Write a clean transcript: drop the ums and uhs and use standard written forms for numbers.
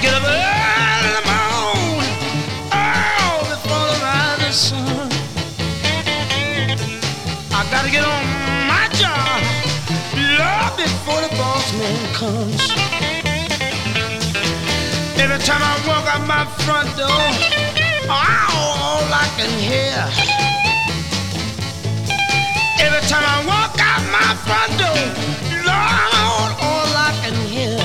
get up early in the morning, oh, before the rising sun. I gotta get on my job, Lord, before the boss man comes. Every time I walk out my front door, all I can hear. Every time I walk out my front door, Lord, all I can hear